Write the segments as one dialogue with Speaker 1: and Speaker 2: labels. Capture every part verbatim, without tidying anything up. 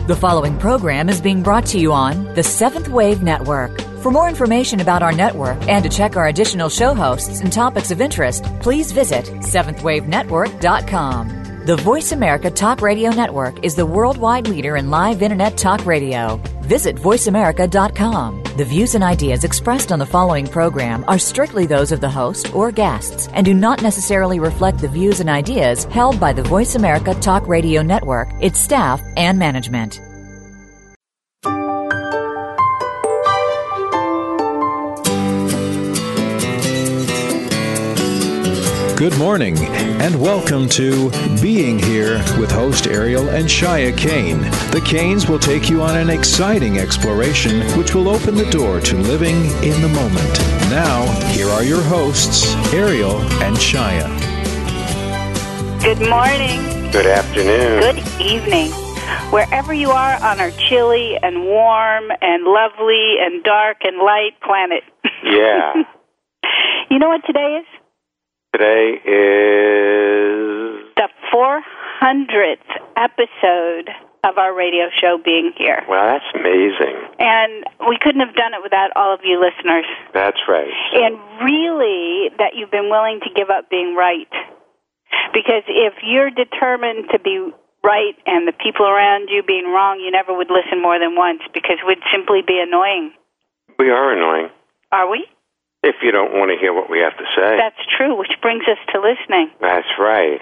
Speaker 1: The following program is being brought to you on the Seventh Wave Network. For more information about our network and to check our additional show hosts and topics of interest, please visit seventh wave network dot com. The Voice America Talk Radio Network is the worldwide leader in live Internet talk radio. Visit voice america dot com. The views and ideas expressed on the following program are strictly those of the host or guests and do not necessarily reflect the views and ideas held by the Voice America Talk Radio Network, its staff, and management.
Speaker 2: Good morning, and welcome to Being Here with host Ariel and Shia Kane. The Kanes will take you on an exciting exploration which will open the door to living in the moment. Now, here are your hosts, Ariel and Shia.
Speaker 3: Good morning.
Speaker 4: Good afternoon.
Speaker 3: Good evening. Wherever you are on our chilly and warm and lovely and dark and light planet.
Speaker 4: Yeah.
Speaker 3: You know what today is?
Speaker 4: Today is
Speaker 3: the four hundredth episode of our radio show Being Here.
Speaker 4: Wow, that's amazing.
Speaker 3: And we couldn't have done it without all of you listeners.
Speaker 4: That's right.
Speaker 3: And really that you've been willing to give up being right. Because if you're determined to be right and the people around you being wrong, you never would listen more than once because we'd simply be annoying.
Speaker 4: We are annoying.
Speaker 3: Are we?
Speaker 4: If you don't want to hear what we have to say.
Speaker 3: That's true, which brings us to listening.
Speaker 4: That's right.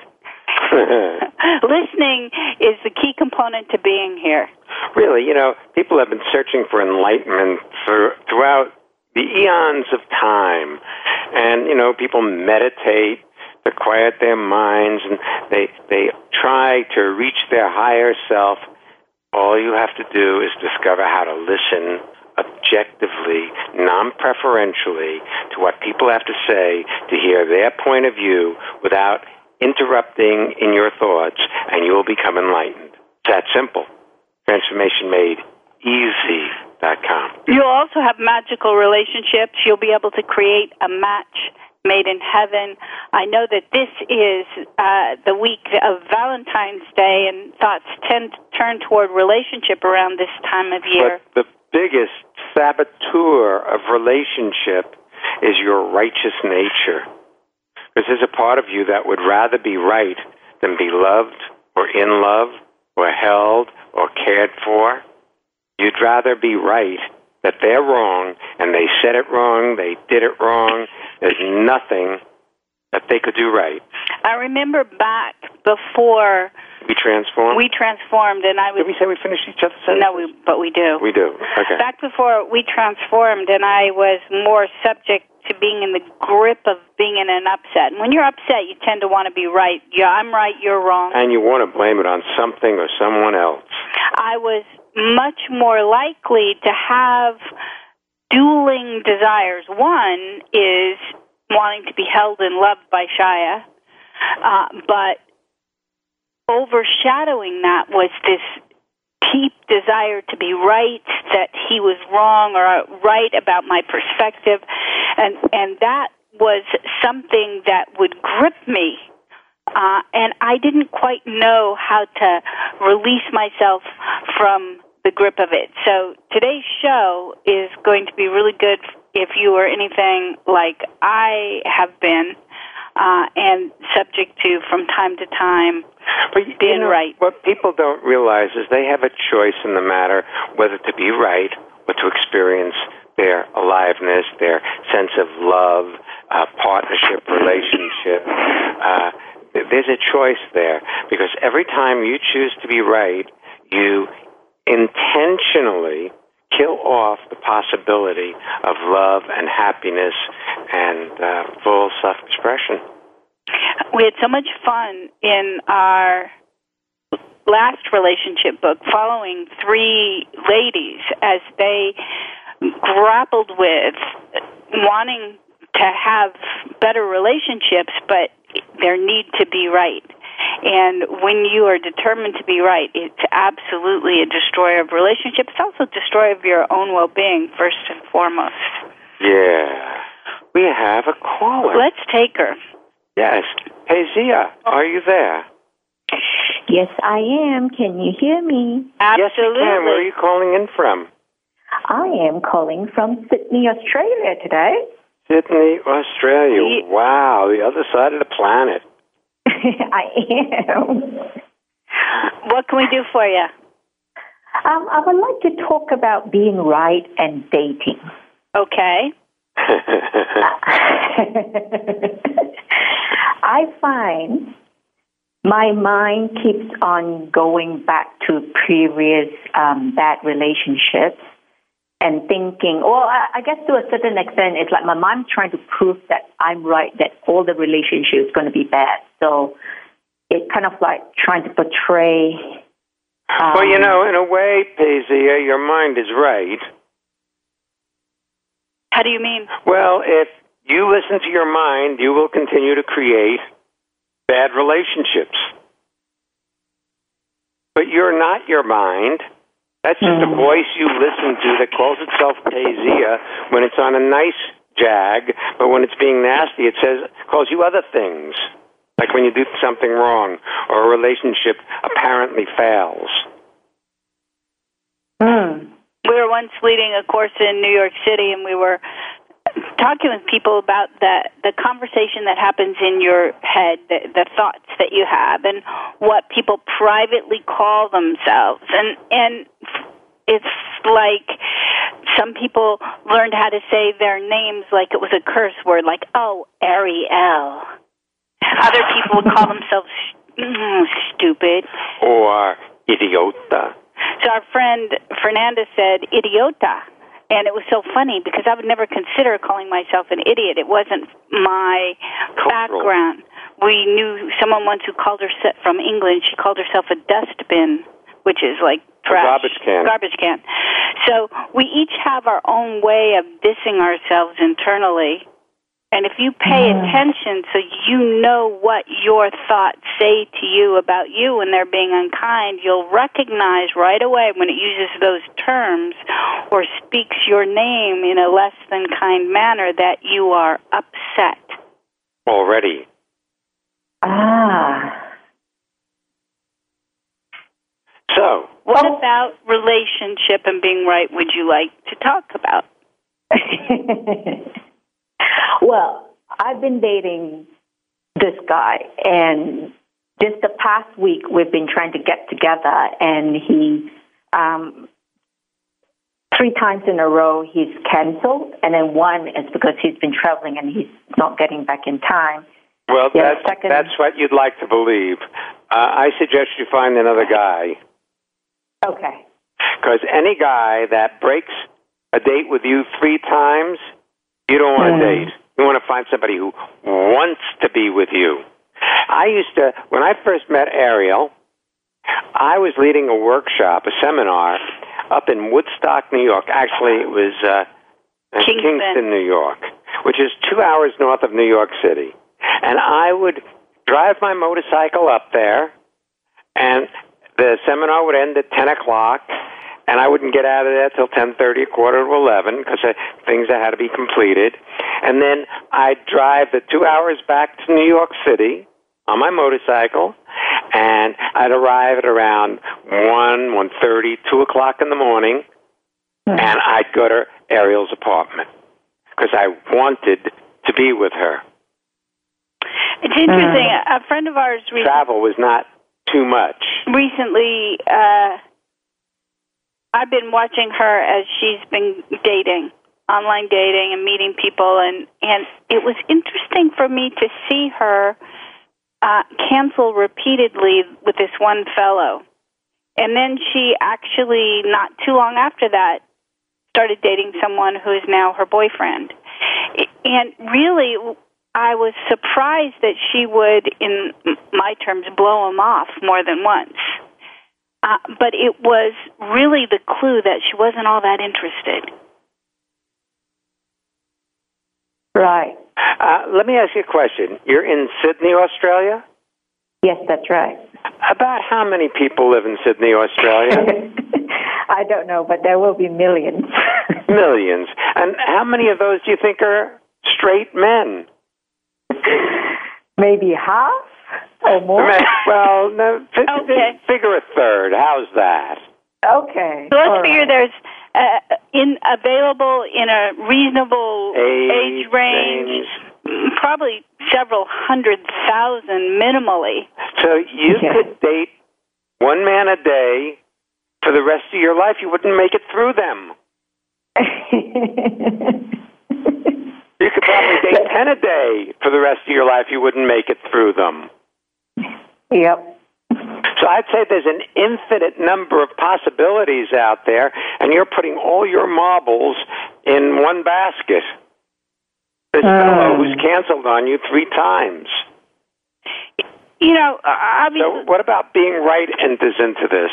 Speaker 3: Listening is the key component to being here.
Speaker 4: Really, you know, people have been searching for enlightenment for, throughout the eons of time. And, you know, people meditate to quiet their minds, and they, they try to reach their higher self. All you have to do is discover how to listen objectively, non-preferentially, to what people have to say, to hear their point of view without interrupting in your thoughts, and you will become enlightened. It's that simple. Transformation Made Easy dot com.
Speaker 3: You'll also have magical relationships. You'll be able to create a match made in heaven. I know that this is uh, the week of Valentine's Day, and thoughts tend to turn toward relationship around this time of year.
Speaker 4: But the biggest saboteur of relationship is your righteous nature. Because there's a part of you that would rather be right than be loved or in love or held or cared for. You'd rather be right, that they're wrong, and they said it wrong, they did it wrong. There's nothing that they could do right.
Speaker 3: I remember back before
Speaker 4: we transformed.
Speaker 3: We transformed, and I was.
Speaker 4: Did we say we finished each other's sentences?
Speaker 3: No, we, but we do.
Speaker 4: We do. Okay.
Speaker 3: Back before we transformed, and I was more subject to being in the grip of being in an upset. And when you're upset, you tend to want to be right. Yeah, I'm right. You're wrong.
Speaker 4: And you want to blame it on something or someone else.
Speaker 3: I was much more likely to have dueling desires. One is wanting to be held and loved by Shia, uh, but overshadowing that was this deep desire to be right, that he was wrong or right about my perspective, and and that was something that would grip me, uh, and I didn't quite know how to release myself from the grip of it. So today's show is going to be really good if you are anything like I have been, uh, and subject to, from time to time,
Speaker 4: but
Speaker 3: being
Speaker 4: you know,
Speaker 3: right.
Speaker 4: What people don't realize is they have a choice in the matter whether to be right or to experience their aliveness, their sense of love, uh, partnership, relationship. Uh, there's a choice there, because every time you choose to be right, you intentionally kill off the possibility of love and happiness and uh, full self-expression.
Speaker 3: We had so much fun in our last relationship book following three ladies as they grappled with wanting to have better relationships, but their need to be right. And when you are determined to be right, it's absolutely a destroyer of relationships. It's also a destroyer of your own well-being, first and foremost.
Speaker 4: Yeah. We have a caller.
Speaker 3: Let's take her.
Speaker 4: Yes. Hey, Zia, are you there?
Speaker 5: Yes, I am. Can you hear me?
Speaker 3: Absolutely.
Speaker 4: Yes, you can. Where are you calling in from?
Speaker 5: I am calling from Sydney, Australia today.
Speaker 4: Sydney, Australia.
Speaker 3: Ye-
Speaker 4: Wow, the other side of the planet.
Speaker 5: I am.
Speaker 3: What can we do for you?
Speaker 5: Um, I would like to talk about being right and dating.
Speaker 3: Okay.
Speaker 5: I find my mind keeps on going back to previous um, bad relationships and thinking, well, I, I guess to a certain extent, it's like my mind's trying to prove that I'm right, that all the relationships are going to be bad. So it's kind of like trying to portray. Um,
Speaker 4: well, you know, in a way, Paisley, your mind is right.
Speaker 3: How do you mean?
Speaker 4: Well, if you listen to your mind, you will continue to create bad relationships. But you're not your mind. That's just a voice you listen to that calls itself Paisley when it's on a nice jag, but when it's being nasty, it says calls you other things, like when you do something wrong or a relationship apparently fails.
Speaker 5: Mm.
Speaker 3: We were once leading a course in New York City, and we were talking with people about the the conversation that happens in your head, the, the thoughts that you have, and what people privately call themselves. And and it's like some people learned how to say their names like it was a curse word, like, oh, Ariel. Other people would call themselves mm, stupid.
Speaker 4: Or idiota.
Speaker 3: So our friend Fernanda said idiota. And it was so funny because I would never consider calling myself an idiot. It wasn't my
Speaker 4: Cultural.
Speaker 3: background. We knew someone once who called herself, from England, she called herself a dustbin, which is like trash.
Speaker 4: A garbage can.
Speaker 3: Garbage can. So we each have our own way of dissing ourselves internally. And if you pay
Speaker 5: Mm.
Speaker 3: attention so you know what your thoughts say to you about you when they're being unkind, you'll recognize right away when it uses those terms or speaks your name in a less than kind manner that you are upset.
Speaker 4: Already.
Speaker 5: Ah.
Speaker 4: So,
Speaker 3: What
Speaker 5: Oh.
Speaker 3: about relationship and being right would you like to talk about?
Speaker 5: Well, I've been dating this guy, and just the past week we've been trying to get together, and he, um, three times in a row he's canceled, and then one is because he's been traveling and he's not getting back in time.
Speaker 4: well,
Speaker 5: Yeah,
Speaker 4: that's,
Speaker 5: second-
Speaker 4: that's what you'd like to believe. Uh, I suggest you find another guy.
Speaker 5: Okay.
Speaker 4: Because any guy that breaks a date with you three times, you don't want to
Speaker 5: Mm.
Speaker 4: date. You want to find somebody who wants to be with you. I used to, when I first met Ariel, I was leading a workshop, a seminar, up in Woodstock, New York. Actually, it was uh, in
Speaker 3: Kingston.
Speaker 4: Kingston, New York, which is two hours north of New York City. And I would drive my motorcycle up there, and the seminar would end at ten o'clock, and I wouldn't get out of there till ten thirty, a quarter to eleven, because things that had to be completed. And then I'd drive the two hours back to New York City on my motorcycle, and I'd arrive at around one, one thirty, two o'clock in the morning,
Speaker 5: Mm.
Speaker 4: and I'd go to Ariel's apartment, because I wanted to be with her.
Speaker 3: It's interesting. A friend of ours recently...
Speaker 4: Travel was not too much.
Speaker 3: recently, uh, I've been watching her as she's been dating, online dating and meeting people, and, and it was interesting for me to see her uh, cancel repeatedly with this one fellow. And then she actually, not too long after that, started dating someone who is now her boyfriend. And really, I was surprised that she would, in my terms, blow him off more than once. Uh, but it was really the clue that she wasn't all that interested.
Speaker 5: Right.
Speaker 4: Uh, let me ask you a question. You're in Sydney, Australia?
Speaker 5: Yes, that's right.
Speaker 4: About how many people live in Sydney, Australia?
Speaker 5: I don't know, but there will be millions.
Speaker 4: Millions. And how many of those do you think are straight men?
Speaker 5: Maybe half? or more?
Speaker 4: Well, no, f-
Speaker 3: Okay.
Speaker 4: figure a third. How's that?
Speaker 5: Okay.
Speaker 3: So let's
Speaker 5: All
Speaker 3: figure
Speaker 5: right.
Speaker 3: there's uh, in available in a reasonable
Speaker 4: Age,
Speaker 3: age range,
Speaker 4: range.
Speaker 3: probably several hundred thousand minimally.
Speaker 4: So you
Speaker 5: Okay.
Speaker 4: could date one man a day for the rest of your life. You wouldn't make it through them. You could probably date ten a day for the rest of your life. You wouldn't make it through them.
Speaker 5: Yep.
Speaker 4: So I'd say there's an infinite number of possibilities out there, and you're putting all your marbles in one basket. This fellow who's canceled on you three times.
Speaker 3: You know, obviously.
Speaker 4: So what about being right enters into this?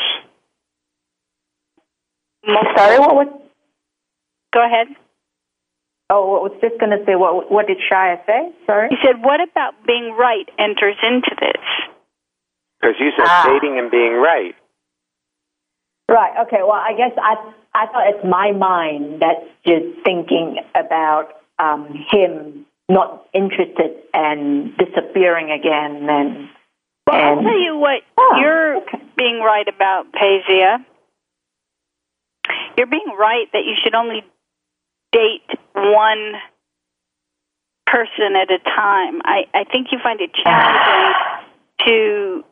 Speaker 5: Sorry, what was?
Speaker 3: Go ahead.
Speaker 5: Oh, I was just going to say, what What did Shia say? Sorry.
Speaker 3: He said, "What about being right enters into this?"
Speaker 4: Because you said
Speaker 5: Ah.
Speaker 4: dating and being right.
Speaker 5: Right. Okay. Well, I guess I I thought it's my mind that's just thinking about um, him not interested and disappearing again. And
Speaker 3: Well,
Speaker 5: and,
Speaker 3: I'll tell you what
Speaker 5: Oh,
Speaker 3: you're
Speaker 5: okay.
Speaker 3: being right about, Pazia. You're being right that you should only date one person at a time. I, I think you find it challenging to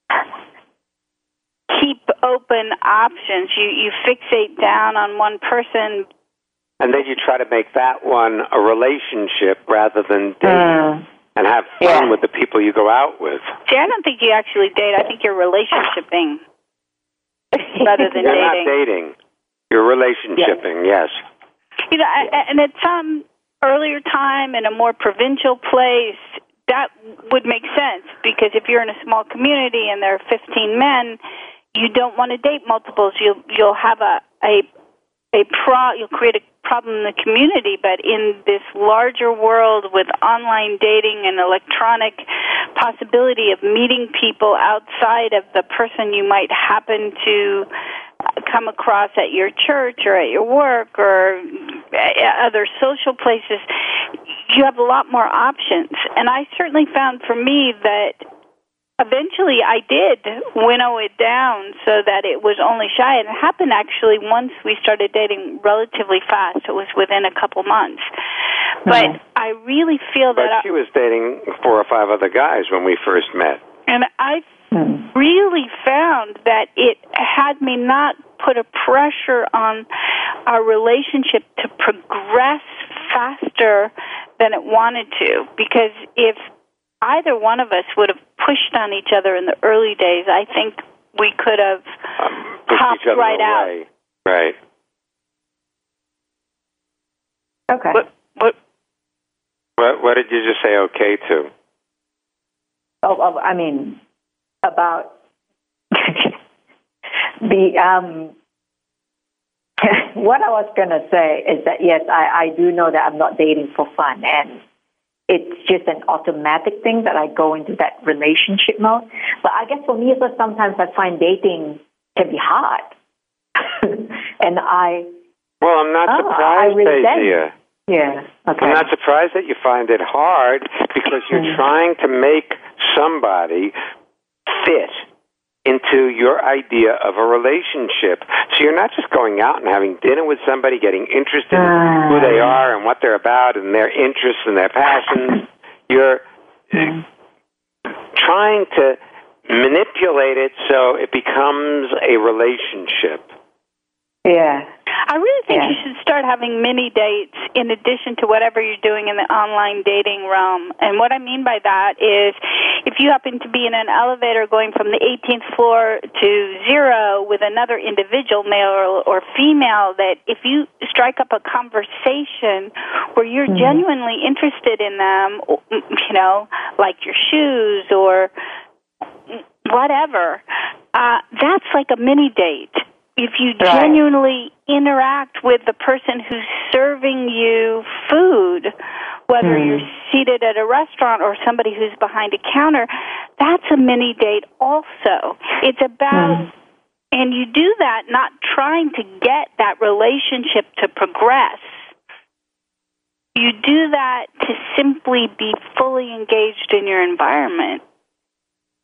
Speaker 3: keep open options. You you fixate down on one person.
Speaker 4: And then you try to make that one a relationship rather than date
Speaker 5: Mm.
Speaker 4: and have fun
Speaker 5: Yeah.
Speaker 4: with the people you go out with.
Speaker 3: See, I don't think you actually date. I think you're relationshiping rather than
Speaker 4: You're
Speaker 3: dating.
Speaker 4: not dating. You're relationshiping, yes.
Speaker 3: You know, I- and at some earlier time in a more provincial place, that would make sense, because if you're in a small community and there are fifteen men, you don't want to date multiples. You'll you'll have a a a pro. You'll create a problem in the community. But in this larger world with online dating and electronic possibility of meeting people outside of the person you might happen to come across at your church or at your work or other social places, you have a lot more options. And I certainly found for me that eventually I did winnow it down so that it was only Shia. And it happened actually once we started dating relatively fast. It was within a couple months. Mm-hmm. But I really feel
Speaker 4: But
Speaker 3: that...
Speaker 4: she was dating four or five other guys when we first met.
Speaker 3: And I really found that it had me not put a pressure on our relationship to progress faster than it wanted to. Because if either one of us would have pushed on each other in the early days, I think we could have
Speaker 4: Um, pushed
Speaker 3: popped
Speaker 4: each other
Speaker 3: right
Speaker 4: away.
Speaker 3: out.
Speaker 4: Right.
Speaker 5: Okay.
Speaker 3: What, what,
Speaker 4: What, what did you just say okay to?
Speaker 5: Oh, oh, I mean, about the um. What I was going to say is that, yes, I, I do know that I'm not dating for fun, and it's just an automatic thing that I go into that relationship mode. But I guess for me, also sometimes I find dating can be hard. And I...
Speaker 4: Well, I'm not
Speaker 5: oh,
Speaker 4: surprised,
Speaker 5: I resent.
Speaker 4: Daisy.
Speaker 5: Yeah, okay.
Speaker 4: I'm not surprised that you find it hard because you're trying to make somebody fit into your idea of a relationship. So you're not just going out and having dinner with somebody, getting interested in who they are and what they're about and their interests and their passions. You're trying to manipulate it so it becomes a relationship.
Speaker 5: Yeah.
Speaker 3: I really think
Speaker 5: Yeah.
Speaker 3: you should start having mini dates in addition to whatever you're doing in the online dating realm. And what I mean by that is if you happen to be in an elevator going from the eighteenth floor to zero with another individual, male or, or female, that if you strike up a conversation where you're mm-hmm. genuinely interested in them, you know, like your shoes or whatever, uh, that's like a mini date. If you
Speaker 5: right.
Speaker 3: genuinely interact with the person who's serving you food, whether mm. you're seated at a restaurant or somebody who's behind a counter, that's a mini date also. It's about, mm. and you do that not trying to get that relationship to progress. You do that to simply be fully engaged in your environment.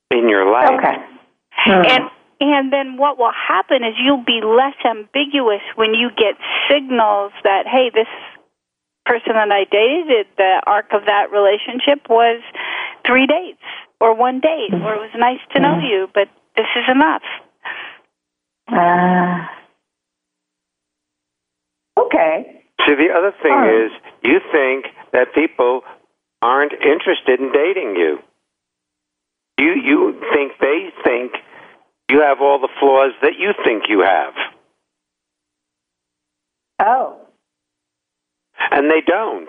Speaker 4: in your life.
Speaker 5: Okay. Mm.
Speaker 3: And and then what will happen is you'll be less ambiguous when you get signals that, hey, this person that I dated, the arc of that relationship was three dates or one date, or it was nice to know
Speaker 5: Mm.
Speaker 3: you, but this is enough.
Speaker 5: Uh, okay.
Speaker 4: See, the other thing
Speaker 5: Oh.
Speaker 4: is you think that people aren't interested in dating you. You you think they think you have all the flaws that you think you have.
Speaker 5: Oh.
Speaker 4: And they don't.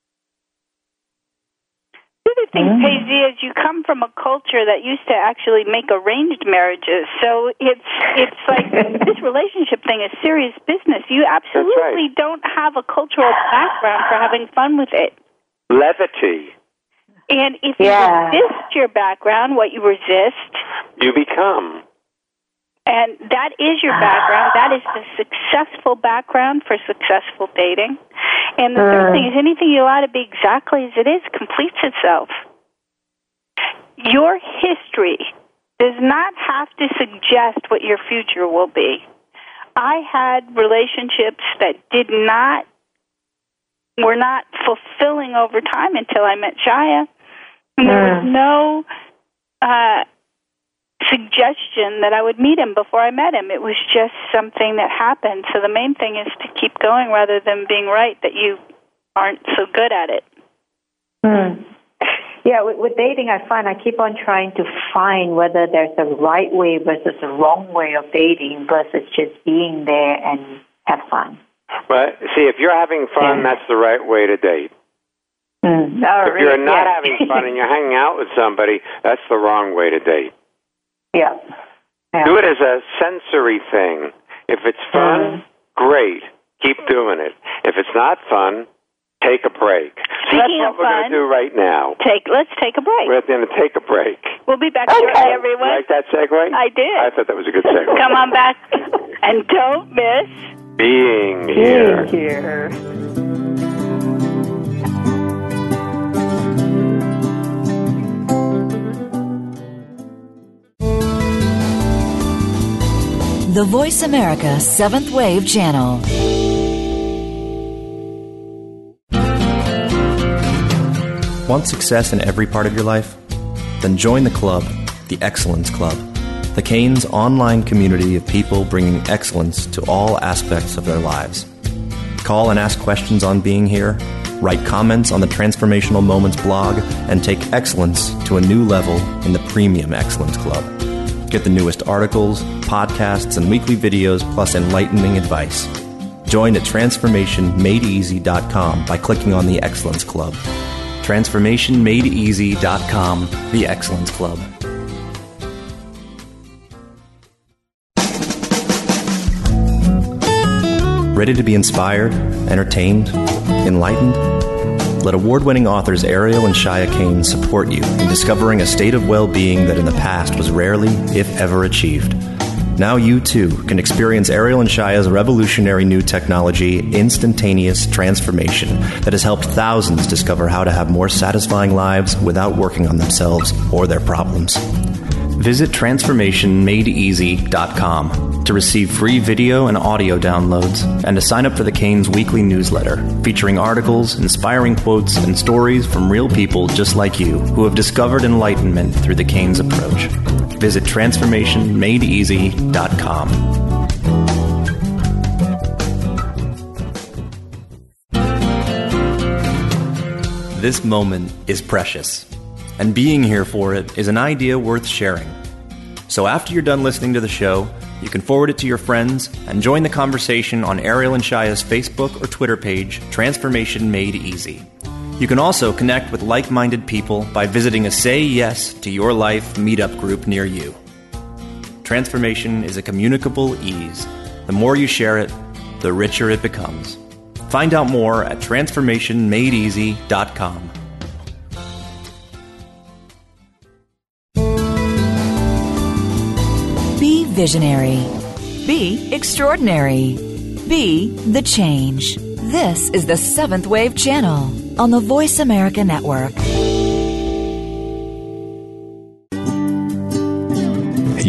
Speaker 3: The other thing,
Speaker 5: Mm.
Speaker 3: Paisy, is you come from a culture that used to actually make arranged marriages. So it's it's like this relationship thing is serious business. You absolutely don't have a cultural background for having fun with it.
Speaker 4: Levity.
Speaker 3: And if
Speaker 5: Yeah.
Speaker 3: you resist your background, what you resist,
Speaker 4: You become.
Speaker 3: and that is your background, that is the successful background for successful dating. And the third
Speaker 5: Mm.
Speaker 3: thing is anything you allow to be exactly as it is completes itself. Your history does not have to suggest what your future will be. I had relationships that did not, were not fulfilling over time until I met Shia. And there was
Speaker 5: Mm.
Speaker 3: no uh, suggestion that I would meet him before I met him. It was just something that happened. So the main thing is to keep going rather than being right that you aren't so good at it.
Speaker 5: Hmm. Yeah, with, with dating, I find I keep on trying to find whether there's a right way versus a wrong way of dating versus just being there and have fun.
Speaker 4: But see, if you're having fun,
Speaker 5: Yeah.
Speaker 4: that's the right way to date.
Speaker 5: Mm. Oh,
Speaker 4: If
Speaker 5: really?
Speaker 4: you're not
Speaker 5: Yeah.
Speaker 4: having fun and you're hanging out with somebody, that's the wrong way to date.
Speaker 5: yeah. yeah.
Speaker 4: Do it as a sensory thing. If it's fun,
Speaker 5: Mm.
Speaker 4: great. Keep doing it. If it's not fun, take a break.
Speaker 3: Speaking
Speaker 4: That's what
Speaker 3: of
Speaker 4: we're going
Speaker 3: fun-
Speaker 4: to do right now.
Speaker 3: Take. Let's take a break.
Speaker 4: We're going to take a break.
Speaker 3: We'll be back
Speaker 5: Okay.
Speaker 3: shortly, everyone.
Speaker 4: Like that segue?
Speaker 3: I did.
Speaker 4: I thought that was a good segue.
Speaker 3: Come on back. And don't miss
Speaker 4: Being here.
Speaker 5: Here.
Speaker 1: The Voice America Seventh Wave Channel.
Speaker 6: Want success in every part of your life? Then join the club, the Excellence Club, the Canes online community of people bringing excellence to all aspects of their lives. Call and ask questions on Being Here, write comments on the Transformational Moments blog, and take excellence to a new level in the Premium Excellence Club. Get the newest articles, podcasts, and weekly videos, plus enlightening advice. Join at transformation made easy dot com by clicking on the Excellence Club. transformation made easy dot com, the Excellence Club. Ready to be inspired, entertained, enlightened? Let award-winning authors Ariel and Shia Kane support you in discovering a state of well-being that in the past was rarely, if ever, achieved. Now you, too, can experience Ariel and Shia's revolutionary new technology, Instantaneous Transformation, that has helped thousands discover how to have more satisfying lives without working on themselves or their problems. Visit transformation made easy dot com to receive free video and audio downloads and to sign up for the Canes weekly newsletter featuring articles, inspiring quotes, and stories from real people just like you who have discovered enlightenment through the Canes approach. Visit transformation made easy dot com. This moment is precious, and being here for it is an idea worth sharing. So after you're done listening to the show, you can forward it to your friends and join the conversation on Ariel and Shia's Facebook or Twitter page, Transformation Made Easy. You can also connect with like-minded people by visiting a Say Yes to Your Life meetup group near you. Transformation is a communicable ease. The more you share it, the richer it becomes. Find out more at transformation made easy dot com.
Speaker 1: Be visionary. Be extraordinary. Be the change. This is the Seventh Wave Channel on the Voice America Network.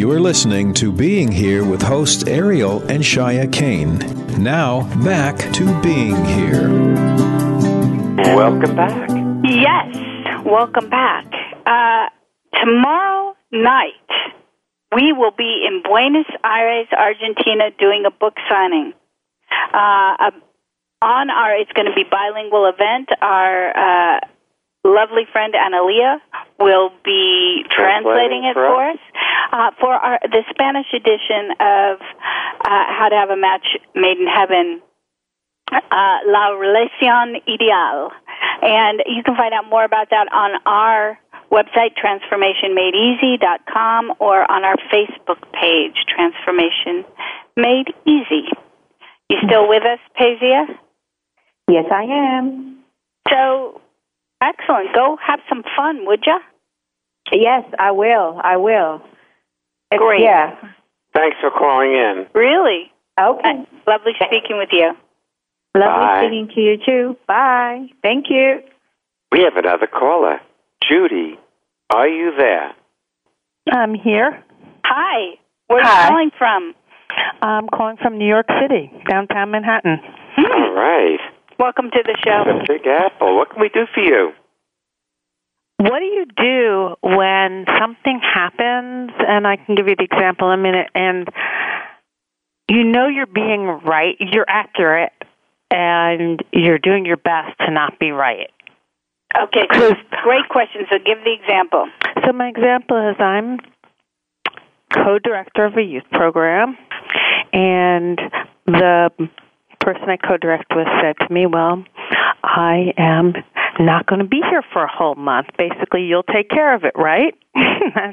Speaker 2: You are listening to Being Here with hosts Ariel and Shia Kane. Now, back to Being Here.
Speaker 4: Welcome back.
Speaker 3: Yes, welcome back. Uh, tomorrow night, we will be in Buenos Aires, Argentina, doing a book signing. Uh, on our, it's going to be bilingual event. Our uh, lovely friend Analia will be translating, translating it for us, uh, for our, the Spanish edition of uh, How to Have a Match Made in Heaven, uh, La Relación Ideal. And you can find out more about that on our website, transformation made easy dot com, or on our Facebook page, Transformation Made Easy. You still with us, Pazia?
Speaker 5: Yes, I am.
Speaker 3: So, excellent. Go have some fun, would you?
Speaker 5: Yes, I will. I will. It's,
Speaker 3: Great.
Speaker 5: Yeah.
Speaker 4: Thanks for calling in.
Speaker 3: Really?
Speaker 5: Okay.
Speaker 3: Uh, lovely speaking with you.
Speaker 5: Lovely
Speaker 4: Bye.
Speaker 5: speaking to you, too. Bye. Thank you.
Speaker 4: We have another caller. Judy, are you there?
Speaker 7: I'm here.
Speaker 3: Hi. Where are
Speaker 7: Hi.
Speaker 3: you calling from?
Speaker 7: I'm calling from New York City, downtown Manhattan.
Speaker 4: All right.
Speaker 3: Welcome to the show.
Speaker 4: The Big Apple. What can we do for you?
Speaker 7: What do you do when something happens, and I can give you the example in a minute, and you know you're being right, you're accurate, and you're doing your best to not be right?
Speaker 3: Okay, so great question. So give the example.
Speaker 7: So my example is I'm co-director of a youth program, and the person I co-direct with said to me, well, I am not going to be here for a whole month. Basically, you'll take care of it, right? And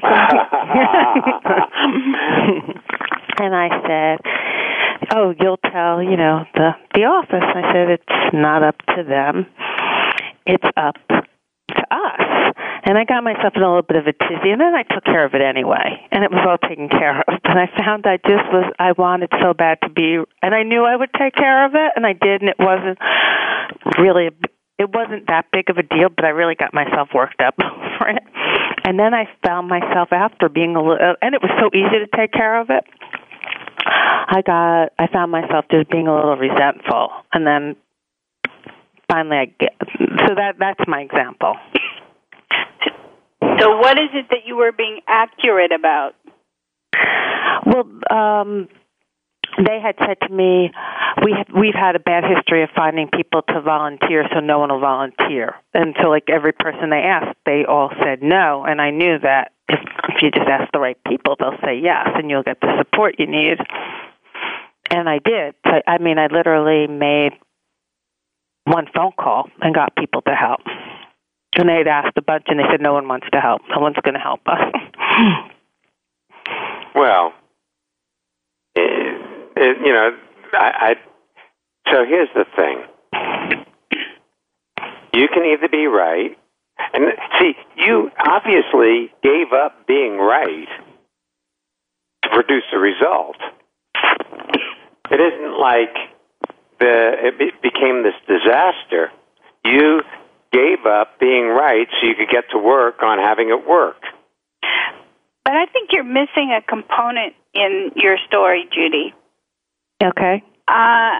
Speaker 7: I said, oh, you'll tell, you know, the, the office. I said, it's not up to them. It's up to us. And I got myself in a little bit of a tizzy, and then I took care of it anyway, and it was all taken care of. But I found I just was, I wanted so bad to be, and I knew I would take care of it, and I did, and it wasn't really, it wasn't that big of a deal, but I really got myself worked up for it. And then I found myself after being a little, and it was so easy to take care of it, I got, I found myself just being a little resentful, and then finally I get, so that that's my example.
Speaker 3: So what is it that you were being accurate about?
Speaker 7: Well, um, they had said to me, we have, we've had a bad history of finding people to volunteer, so no one will volunteer. And so, like, every person they asked, they all said no. And I knew that if, if you just ask the right people, they'll say yes, and you'll get the support you need. And I did. I, I mean, I literally made one phone call and got people to help. And they had asked a bunch, and they said, no one wants to help. No one's going to help us.
Speaker 4: Well, it, it, you know, I, I. So here's the thing. You can either be right, and see, you obviously gave up being right to produce a result. It isn't like the it be, became this disaster. You gave up being right so you could get to work on having it work.
Speaker 3: But I think you're missing a component in your story, Judy.
Speaker 7: Okay.
Speaker 3: Uh,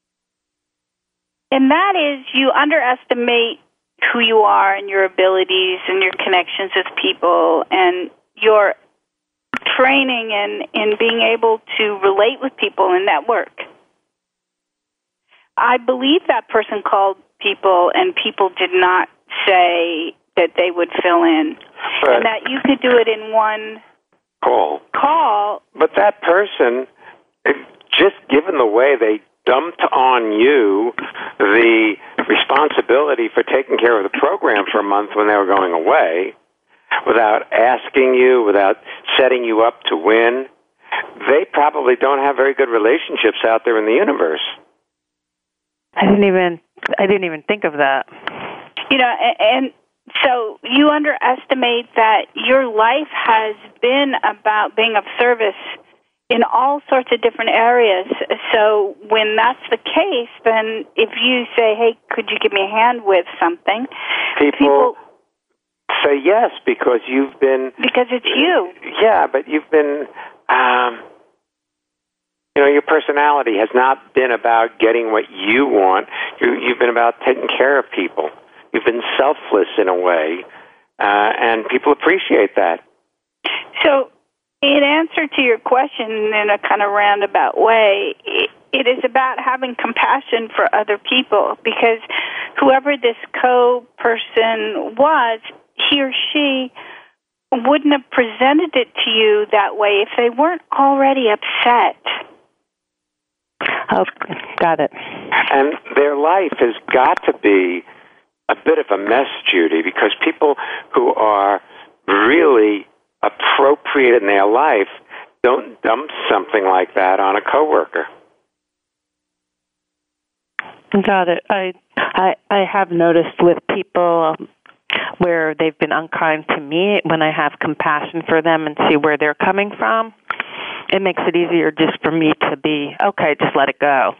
Speaker 3: and that is you underestimate who you are and your abilities and your connections with people and your training and in being able to relate with people and network. I believe that person called people and people did not say that they would fill in. Right. And that you could do it in one
Speaker 4: call.
Speaker 3: Call.
Speaker 4: But that person, just given the way they dumped on you the responsibility for taking care of the program for a month when they were going away, without asking you, without setting you up to win, they probably don't have very good relationships out there in the universe.
Speaker 7: I didn't even I didn't even think of that.
Speaker 3: You know, and so you underestimate that your life has been about being of service in all sorts of different areas. So when that's the case, then if you say, hey, could you give me a hand with something?
Speaker 4: People, people say yes because you've been...
Speaker 3: Because it's you.
Speaker 4: Yeah, but you've been... Um, you know, your personality has not been about getting what you want. You, you've been about taking care of people. You've been selfless in a way, uh, and people appreciate that.
Speaker 3: So, in answer to your question in a kind of roundabout way, it, it is about having compassion for other people, because whoever this co-person was, he or she wouldn't have presented it to you that way if they weren't already upset.
Speaker 7: Oh, got it.
Speaker 4: And their life has got to be a bit of a mess, Judy, because people who are really appropriate in their life don't dump something like that on a coworker.
Speaker 7: Got it. I I I have noticed with people um, where they've been unkind to me, when I have compassion for them and see where they're coming from, it makes it easier just for me to be, okay, just let it go.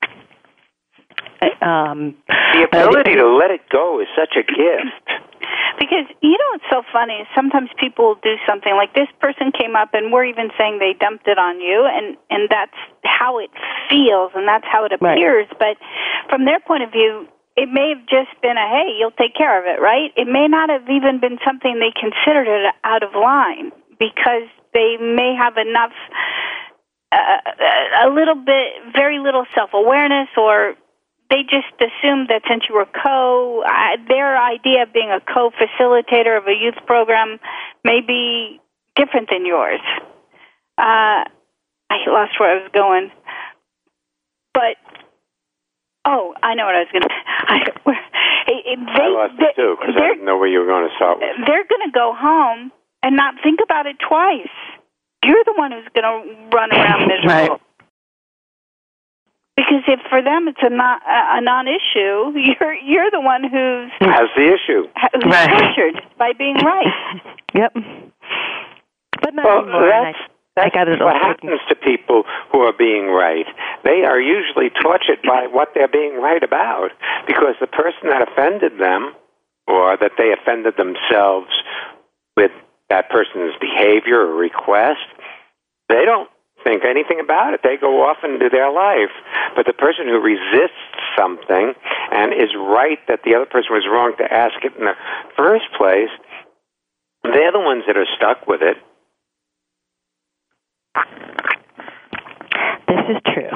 Speaker 7: Um,
Speaker 4: the ability to let it go is such a gift.
Speaker 3: Because, you know what's so funny is sometimes people will do something like this person came up and we're even saying they dumped it on you, and, and that's how it feels and that's how it appears. Right. But from their point of view, it may have just been a, hey, you'll take care of it, right? It may not have even been something they considered it out of line, because they may have enough, uh, a little bit, very little self-awareness, or they just assumed that since you were co, uh, their idea of being a co-facilitator of a youth program may be different than yours. Uh, I lost where I was going. But, oh, I know what I was going to say.
Speaker 4: I lost it too, because I didn't know where you were going to start with.
Speaker 3: They're going to go home and not think about it twice. You're the one who's going to run around miserable. Right. Because if for them it's a, non, a non-issue, you're you're the one who's
Speaker 4: has the issue,
Speaker 3: who's right. tortured by being right.
Speaker 7: Yep. But not
Speaker 4: well,
Speaker 7: anymore.
Speaker 4: that's,
Speaker 7: I, that's I got it
Speaker 4: what
Speaker 7: all
Speaker 4: happens to people who are being right. They are usually tortured by what they're being right about, because the person that offended them, or that they offended themselves with that person's behavior or request, they don't think anything about it. They go off and do their life. But the person who resists something and is right that the other person was wrong to ask it in the first place, they're the ones that are stuck with it.
Speaker 7: This is true.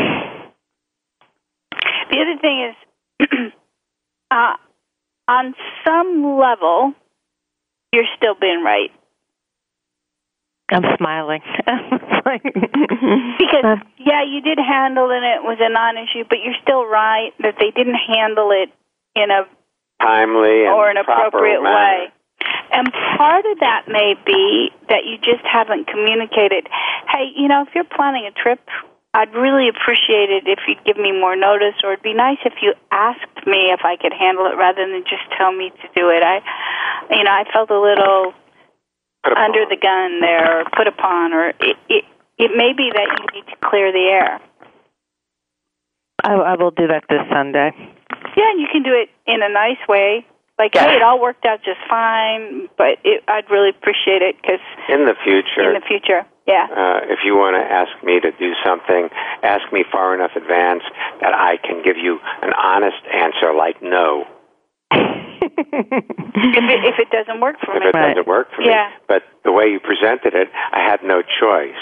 Speaker 3: The other thing is, uh, on some level, you're still being right.
Speaker 7: I'm smiling.
Speaker 3: Because, yeah, you did handle it, and it was a non-issue, but you're still right that they didn't handle it in a
Speaker 4: timely and
Speaker 3: or an appropriate
Speaker 4: way.
Speaker 3: And part of that may be that you just haven't communicated, hey, you know, if you're planning a trip, I'd really appreciate it if you'd give me more notice, or it'd be nice if you asked me if I could handle it rather than just tell me to do it. I, you know, I felt a little under the gun there, or put upon, or it, it, it may be that you need to clear the air.
Speaker 7: I, I will do that this Sunday.
Speaker 3: Yeah, and you can do it in a nice way. Like, yeah. Hey, it all worked out just fine, but it, I'd really appreciate it, because
Speaker 4: in the future,
Speaker 3: in the future, yeah.
Speaker 4: Uh, if you want to ask me to do something, ask me far enough advance that I can give you an honest answer, like no.
Speaker 3: if, it, if it doesn't work for
Speaker 4: if
Speaker 3: me,
Speaker 4: if it right. doesn't work for
Speaker 3: yeah.
Speaker 4: me, but the way you presented it, I had no choice.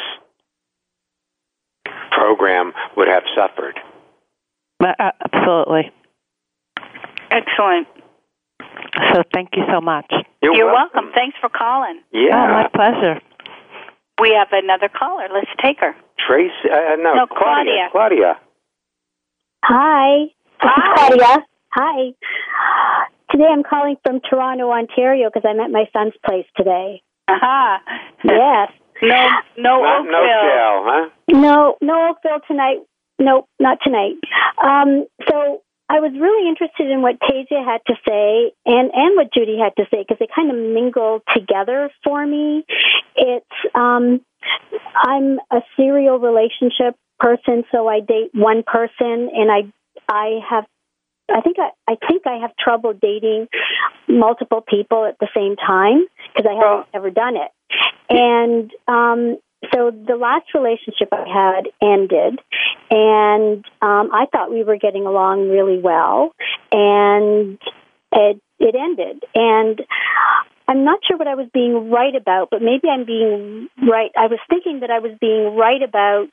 Speaker 4: Program would have suffered.
Speaker 7: Uh, absolutely.
Speaker 3: Excellent.
Speaker 7: So thank you so much.
Speaker 4: You're,
Speaker 3: You're
Speaker 4: welcome.
Speaker 3: welcome. Thanks for calling.
Speaker 4: Yeah.
Speaker 7: Oh, my pleasure.
Speaker 3: We have another caller. Let's take her.
Speaker 4: Tracy? Uh, no,
Speaker 3: no,
Speaker 4: Claudia.
Speaker 3: Claudia.
Speaker 4: Claudia.
Speaker 8: Hi. This
Speaker 3: Hi.
Speaker 8: is Claudia. Hi. Today I'm calling from Toronto, Ontario, because I'm at my son's place today.
Speaker 3: Aha.
Speaker 8: Yes.
Speaker 3: No, no
Speaker 4: Not,
Speaker 3: Oakville.
Speaker 4: No jail, huh?
Speaker 8: No, no Oakville tonight. Nope, not tonight. Um, so I was really interested in what Tasia had to say and, and what Judy had to say, because they kind of mingle together for me. It's um, I'm a serial relationship person, so I date one person, and I I have I think I, I think I have trouble dating multiple people at the same time because I haven't ever done it. And um, so the last relationship I had ended, and um, I thought we were getting along really well, and it it ended. And I'm not sure what I was being right about, but maybe I'm being right. I was thinking that I was being right about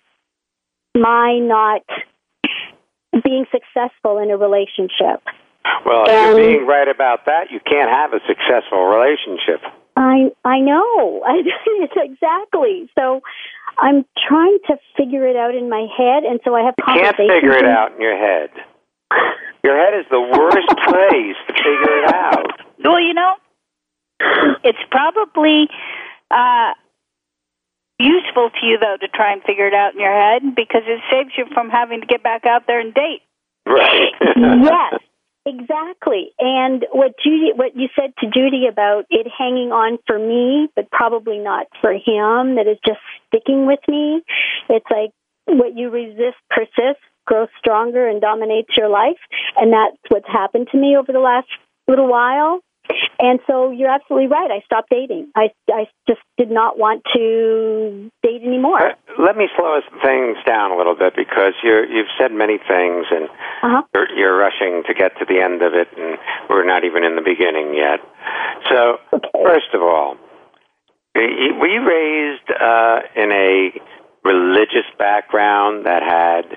Speaker 8: my not being successful in a relationship.
Speaker 4: Well, if and you're being right about that, you can't have a successful relationship.
Speaker 8: I I know. I, it's exactly. So I'm trying to figure it out in my head, and so I have conversations.
Speaker 4: You can't figure it out in your head. Your head is the worst place to figure it out.
Speaker 3: Well, you know, it's probably uh, useful to you, though, to try and figure it out in your head, because it saves you from having to get back out there and date.
Speaker 4: Right.
Speaker 8: Yes, exactly. And what Judy, what you said to Judy about it hanging on for me, but probably not for him, that is just sticking with me. It's like what you resist persists, grows stronger, and dominates your life. And that's what's happened to me over the last little while. And so you're absolutely right. I stopped dating. I, I just did not want to date anymore.
Speaker 4: Uh, let me slow things down a little bit, because you're, you've said many things, and uh-huh. you're, you're rushing to get to the end of it, and we're not even in the beginning yet. So, okay. First of all, were you raised uh, in a religious background that had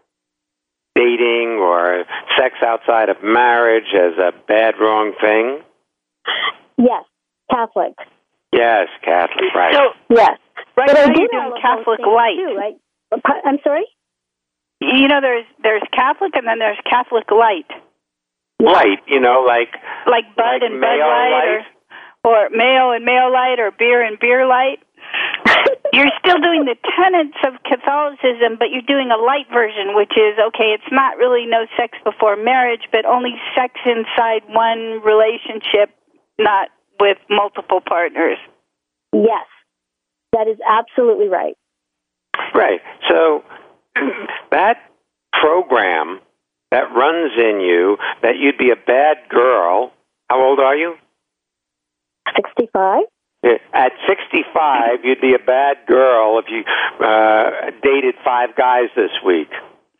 Speaker 4: dating or sex outside of marriage as a bad, wrong thing?
Speaker 8: Yes, Catholic.
Speaker 4: Yes, Catholic, right.
Speaker 3: So,
Speaker 8: yes.
Speaker 3: Right
Speaker 8: but
Speaker 3: now
Speaker 8: I
Speaker 3: you're doing Catholic Light.
Speaker 8: Too, right? I'm sorry?
Speaker 3: You know, there's there's Catholic and then there's Catholic Light.
Speaker 4: Light, you know, like...
Speaker 3: Like Bud
Speaker 4: like
Speaker 3: and Bud Light,
Speaker 4: light.
Speaker 3: Or, or Mayo and Mayo Light, or Beer and Beer Light. You're still doing the tenets of Catholicism, but you're doing a light version, which is, okay, it's not really no sex before marriage, but only sex inside one relationship, not with multiple partners.
Speaker 8: Yes, that is absolutely right.
Speaker 4: Right. So that program that runs in you, that you'd be a bad girl, how old are you?
Speaker 8: sixty-five.
Speaker 4: At sixty-five, you'd be a bad girl if you uh, dated five guys this week.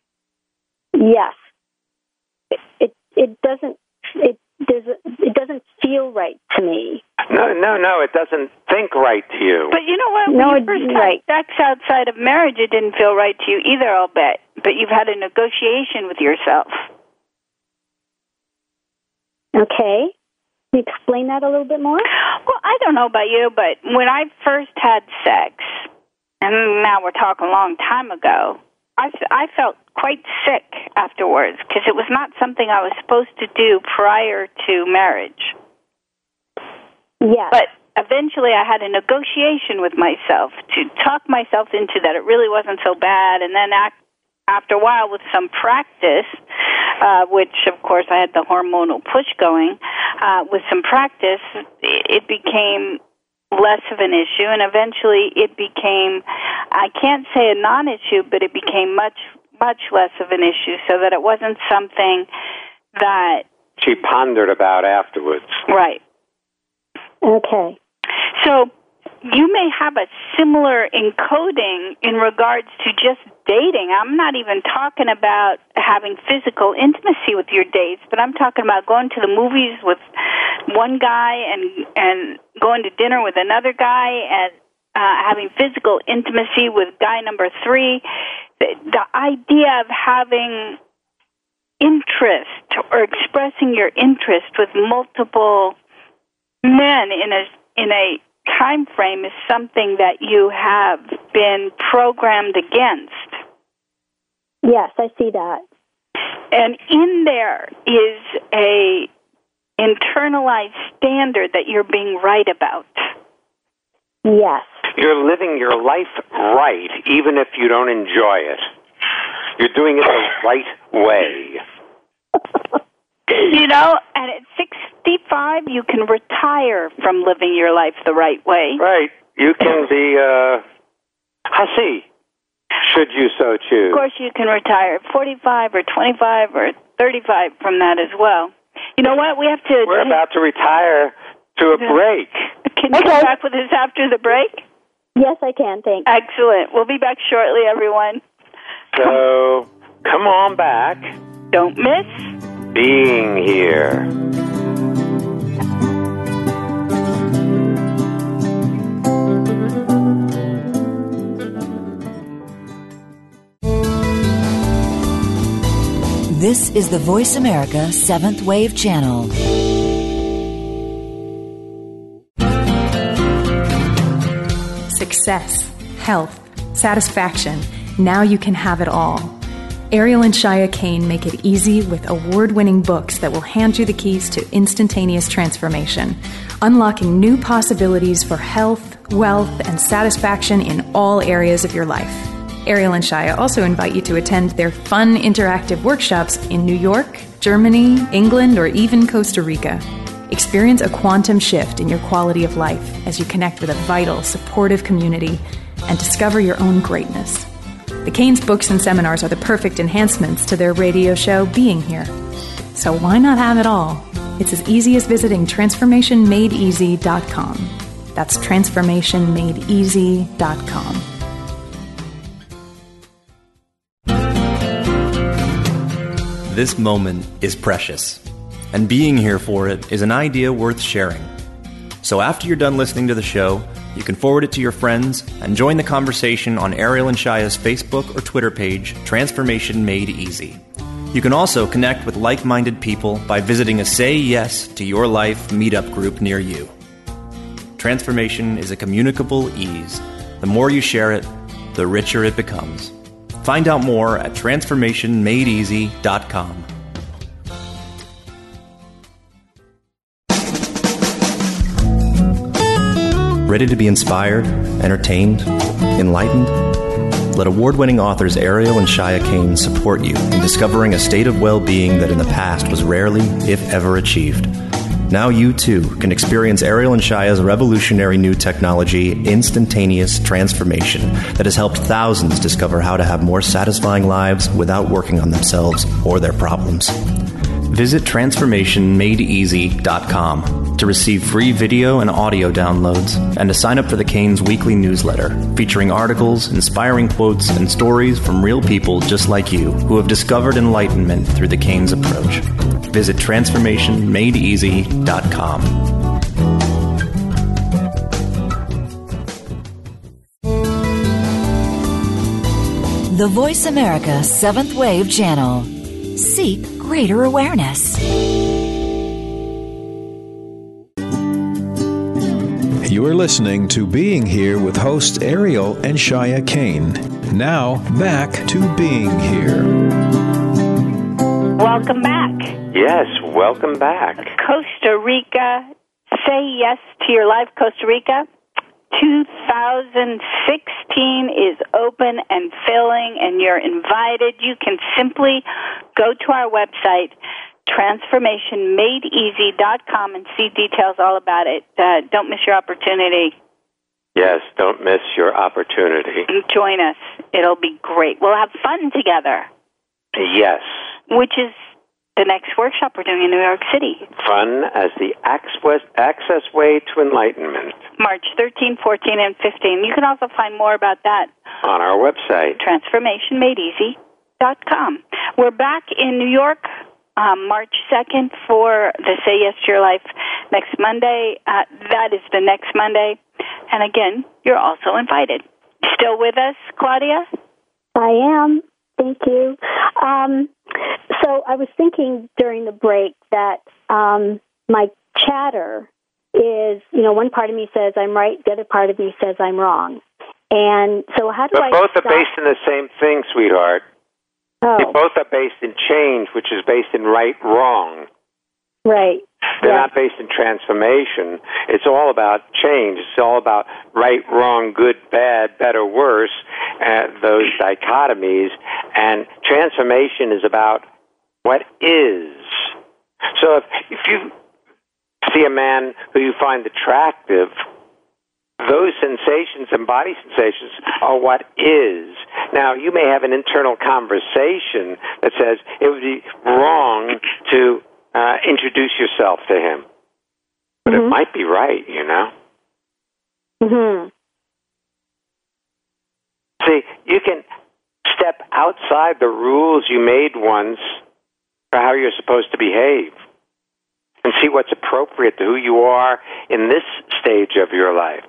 Speaker 8: Yes. It it, it doesn't it doesn't it doesn't feel right to me.
Speaker 4: No, no, no. It doesn't think right to you.
Speaker 3: But you know what?
Speaker 8: No,
Speaker 3: when you first had
Speaker 8: right.
Speaker 3: sex outside of marriage, it didn't feel right to you either. I'll bet. But you've had a negotiation with yourself.
Speaker 8: Okay. Can you explain that a little bit more?
Speaker 3: Well, I don't know about you, but when I first had sex, and now we're talking a long time ago, I, I felt quite sick afterwards because it was not something I was supposed to do prior to marriage.
Speaker 8: Yes.
Speaker 3: But eventually I had a negotiation with myself to talk myself into that it really wasn't so bad, and then act after a while, with some practice, uh, which, of course, I had the hormonal push going, uh, with some practice, it became less of an issue, and eventually it became, I can't say a non-issue, but it became much, much less of an issue, so that it wasn't something that...
Speaker 4: She pondered about afterwards.
Speaker 3: Right.
Speaker 8: Okay.
Speaker 3: So you may have a similar encoding in regards to just dating. I'm not even talking about having physical intimacy with your dates, but I'm talking about going to the movies with one guy and and going to dinner with another guy and uh, having physical intimacy with guy number three. The, the idea of having interest or expressing your interest with multiple men in a in a time frame is something that you have been programmed against.
Speaker 8: Yes, I see that.
Speaker 3: And in there is a internalized standard that you're being right about.
Speaker 8: Yes.
Speaker 4: You're living your life right, even if you don't enjoy it. You're doing it the right way.
Speaker 3: You know, and at sixty-five, you can retire from living your life the right way.
Speaker 4: Right. You can be uh, hussy, should you so choose.
Speaker 3: Of course, you can retire at forty-five or twenty-five or thirty-five from that as well. You know what? We have to...
Speaker 4: We're about to retire to a break.
Speaker 3: Can you
Speaker 8: Okay.
Speaker 3: come back with us after the break?
Speaker 8: Yes, I can. Thanks.
Speaker 3: Excellent. We'll be back shortly, everyone.
Speaker 4: So, come on back.
Speaker 3: Don't miss
Speaker 4: Being Here.
Speaker 1: This is the Voice America Seventh Wave Channel.
Speaker 9: Success, health, satisfaction. Now you can have it all. Ariel and Shia Kane make it easy with award-winning books that will hand you the keys to instantaneous transformation, unlocking new possibilities for health, wealth, and satisfaction in all areas of your life. Ariel and Shia also invite you to attend their fun interactive workshops in New York, Germany, England, or even Costa Rica. Experience a quantum shift in your quality of life as you connect with a vital, supportive community and discover your own greatness. The Kane's books and seminars are the perfect enhancements to their radio show, Being Here. So why not have it all? It's as easy as visiting transformation made easy dot com. That's transformation made easy dot com.
Speaker 6: This moment is precious, and being here for it is an idea worth sharing. So after you're done listening to the show, you can forward it to your friends and join the conversation on Ariel and Shia's Facebook or Twitter page, Transformation Made Easy. You can also connect with like-minded people by visiting a Say Yes to Your Life meetup group near you. Transformation is a communicable ease. The more you share it, the richer it becomes. Find out more at transformation made easy dot com. Ready to be inspired, entertained, enlightened? Let award-winning authors Ariel and Shia Kane support you in discovering a state of well-being that in the past was rarely, if ever, achieved. Now you, too, can experience Ariel and Shia's revolutionary new technology, Instantaneous Transformation, that has helped thousands discover how to have more satisfying lives without working on themselves or their problems. Visit transformation made easy dot com to receive free video and audio downloads and to sign up for the Kane's weekly newsletter featuring articles, inspiring quotes, and stories from real people just like you who have discovered enlightenment through the Kane's approach. Visit transformation made easy dot com.
Speaker 1: The Voice America Seventh Wave Channel. Seek greater awareness.
Speaker 2: You are listening to Being Here with hosts Ariel and Shia Kane. Now, back to Being Here.
Speaker 3: Welcome back.
Speaker 4: Yes, welcome back.
Speaker 3: Costa Rica. Say Yes to Your Life, Costa Rica. two thousand sixteen is open and filling, and you're invited. You can simply go to our website, transformation made easy dot com, and see details all about it. Uh, don't miss your opportunity.
Speaker 4: Yes, don't miss your opportunity.
Speaker 3: Join us. It'll be great. We'll have fun together.
Speaker 4: Yes.
Speaker 3: Which is the next workshop we're doing in New York City.
Speaker 4: Fun as the access way to enlightenment.
Speaker 3: March thirteenth, fourteenth, and fifteenth. You can also find more about that
Speaker 4: on our website,
Speaker 3: transformation made easy dot com. We're back in New York um, March second for the Say Yes to Your Life next Monday. Uh, that is the next Monday. And again, you're also invited. Still with us, Claudia?
Speaker 8: I am. Thank you. Um, so I was thinking during the break that um, my chatter is, you know, one part of me says I'm right, the other part of me says I'm wrong. And so how do
Speaker 4: but
Speaker 8: I
Speaker 4: both
Speaker 8: stop?
Speaker 4: are based in the same thing, sweetheart.
Speaker 8: Oh.
Speaker 4: They both are based in change, which is based in right, wrong.
Speaker 8: Right.
Speaker 4: They're
Speaker 8: yeah.
Speaker 4: not based in transformation. It's all about change. It's all about right, wrong, good, bad, better, worse, uh, those dichotomies. And transformation is about what is. So if, if you see a man who you find attractive, those sensations and body sensations are what is. Now, you may have an internal conversation that says it would be wrong to uh, introduce yourself to him. But mm-hmm. it might be right, you know?
Speaker 8: Mm-hmm.
Speaker 4: See, you can step outside the rules you made once for how you're supposed to behave and see what's appropriate to who you are in this stage of your life.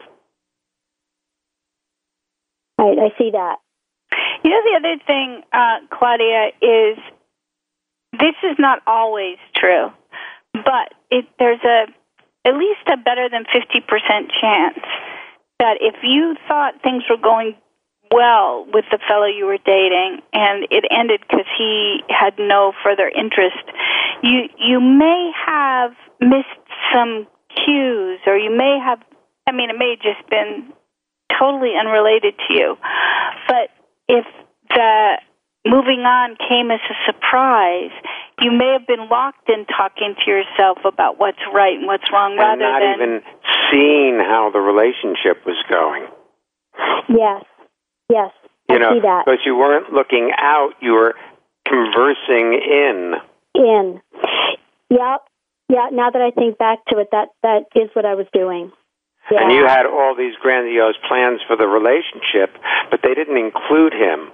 Speaker 8: Right, I see that.
Speaker 3: You know, the other thing, uh, Claudia, is this is not always true, but it, there's a at least a better than fifty percent chance that if you thought things were going well with the fellow you were dating and it ended because he had no further interest, you you may have missed some cues, or you may have, I mean, it may have just been totally unrelated to you. But if the moving on came as a surprise, you may have been locked in talking to yourself about what's right and what's wrong,
Speaker 4: and
Speaker 3: rather
Speaker 4: not
Speaker 3: than
Speaker 4: even seeing how the relationship was going.
Speaker 8: Yes, yes, I
Speaker 4: you know,
Speaker 8: see that.
Speaker 4: Because you weren't looking out, you were conversing in.
Speaker 8: In. Yep. Yeah, now that I think back to it, that, that is what I was doing. Yeah.
Speaker 4: And you had all these grandiose plans for the relationship, but they didn't include him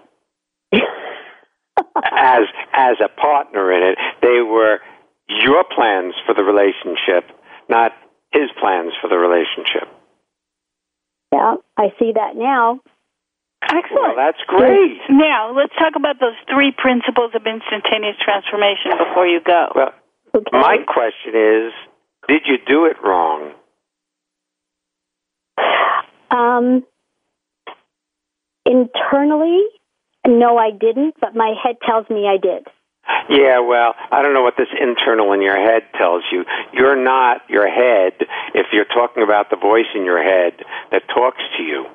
Speaker 4: as as a partner in it. They were your plans for the relationship, not his plans for the relationship.
Speaker 8: Yeah, I see that now.
Speaker 3: Excellent.
Speaker 4: Well, that's great.
Speaker 3: Now, let's talk about those three principles of instantaneous transformation before you go.
Speaker 4: Well,
Speaker 8: okay.
Speaker 4: My question is, did you do it wrong?
Speaker 8: Um, internally, no, I didn't, but my head tells me I did.
Speaker 4: Yeah, well, I don't know what this internal in your head tells you. You're not your head if you're talking about the voice in your head that talks to you.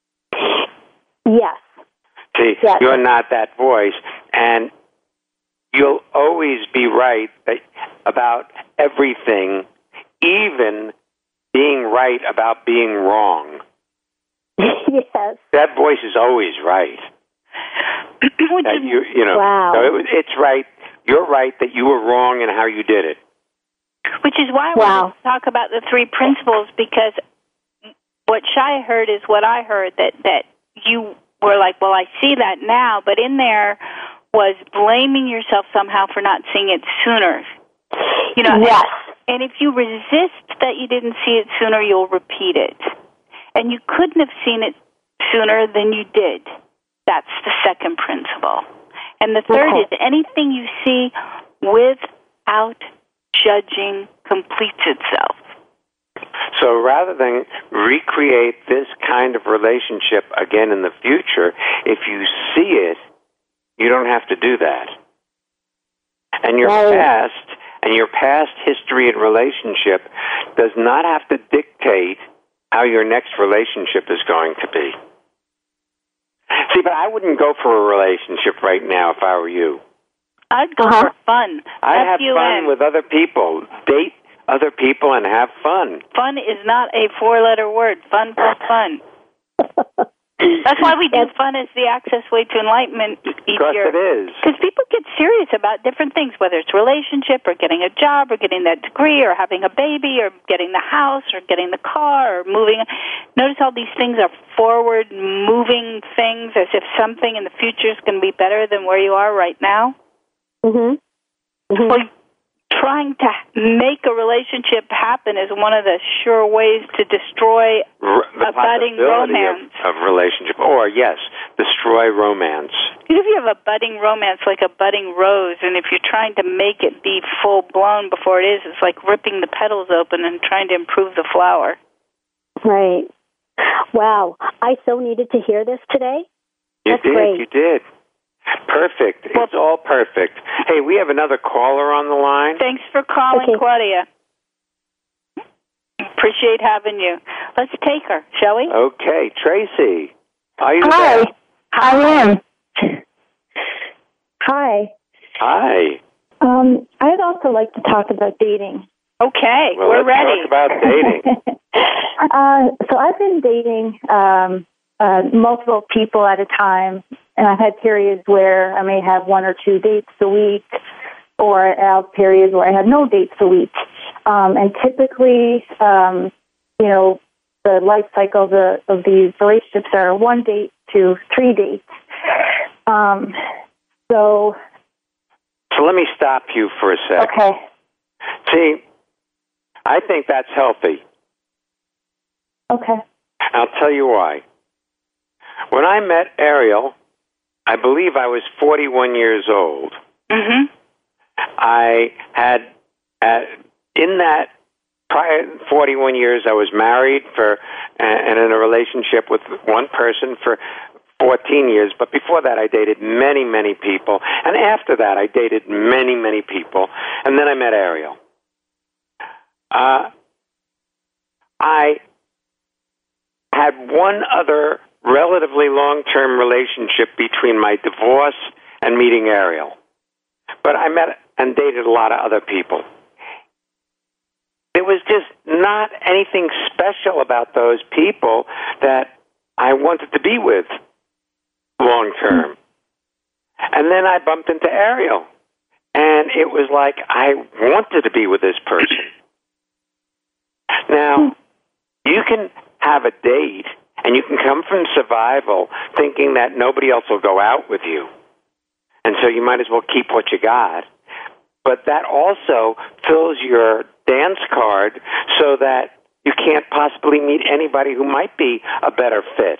Speaker 8: Yes.
Speaker 4: See,
Speaker 8: yes.
Speaker 4: You're not that voice, and you'll always be right about everything, even being right about being wrong.
Speaker 8: Yes.
Speaker 4: That voice is always right. that you, you know,
Speaker 8: wow.
Speaker 4: So it, it's right. You're right that you were wrong in how you did it.
Speaker 3: Which is why I
Speaker 8: wow.
Speaker 3: wanted to talk about the three principles, because what Shia heard is what I heard, that, that you were like, well, I see that now, but in there was blaming yourself somehow for not seeing it sooner. You know,
Speaker 8: yes.
Speaker 3: and, and if you resist that you didn't see it sooner, you'll repeat it. And you couldn't have seen it sooner than you did. That's the second principle. And the third
Speaker 8: okay.
Speaker 3: is anything you see without judging completes itself.
Speaker 4: So rather than recreate this kind of relationship again in the future, if you see it, you don't have to do that. And your
Speaker 8: right.
Speaker 4: past and your past history and relationship does not have to dictate how your next relationship is going to be. See, but I wouldn't go for a relationship right now if I were you.
Speaker 3: I'd go
Speaker 8: uh-huh.
Speaker 3: for fun.
Speaker 4: I'd have
Speaker 3: F U N.
Speaker 4: fun with other people. Date other people and have fun.
Speaker 3: Fun is not a four-letter word. Fun plus fun. That's why we do fun as the access way to enlightenment each
Speaker 4: because
Speaker 3: year.
Speaker 4: It is.
Speaker 3: Because people get serious about different things, whether it's relationship or getting a job or getting that degree or having a baby or getting the house or getting the car or moving. Notice all these things are forward-moving things, as if something in the future is going to be better than where you are right now.
Speaker 8: Mm-hmm. Mm-hmm.
Speaker 3: Well, trying to make a relationship happen is one of the sure ways to destroy
Speaker 4: R-
Speaker 3: a budding romance.
Speaker 4: Of, of relationship. Or, yes, destroy romance.
Speaker 3: If you have a budding romance like a budding rose, and if you're trying to make it be full-blown before it is, it's like ripping the petals open and trying to improve the flower.
Speaker 8: Right. Wow. I so needed to hear this today.
Speaker 4: You
Speaker 8: That's
Speaker 4: did,
Speaker 8: great.
Speaker 4: you did. Perfect.
Speaker 3: Well,
Speaker 4: it's all perfect. Hey, we have another caller on the line.
Speaker 3: Thanks for calling,
Speaker 8: okay.
Speaker 3: Claudia. Appreciate having you. Let's take her, shall we?
Speaker 4: Okay, Tracy. Are you
Speaker 8: Hi.
Speaker 4: there?
Speaker 8: I am. Hi.
Speaker 4: Hi.
Speaker 8: Um, I'd also like to talk about dating.
Speaker 3: Okay,
Speaker 4: well,
Speaker 3: we're
Speaker 4: let's
Speaker 3: ready.
Speaker 4: Talk about dating.
Speaker 5: uh, so I've been dating um, uh, multiple people at a time, and I've had periods where I may have one or two dates a week, or I have periods where I have no dates a week. Um, and typically, um, you know, the life cycle of, the, of these relationships are one date to three dates. Um, so,
Speaker 4: so let me stop you for a sec.
Speaker 5: Okay.
Speaker 4: See, I think that's healthy.
Speaker 5: Okay.
Speaker 4: I'll tell you why. When I met Ariel, I believe I was forty-one years old.
Speaker 3: Mm-hmm.
Speaker 4: I had, uh, in that prior forty-one years, I was married for and in a relationship with one person for fourteen years. But before that, I dated many, many people. And after that, I dated many, many people. And then I met Ariel. Uh, I had one other relatively long-term relationship between my divorce and meeting Ariel. But I met and dated a lot of other people. There was just not anything special about those people that I wanted to be with long-term. And then I bumped into Ariel. And it was like I wanted to be with this person. Now, you can have a date, and you can come from survival thinking that nobody else will go out with you. And so you might as well keep what you got. But that also fills your dance card so that you can't possibly meet anybody who might be a better fit.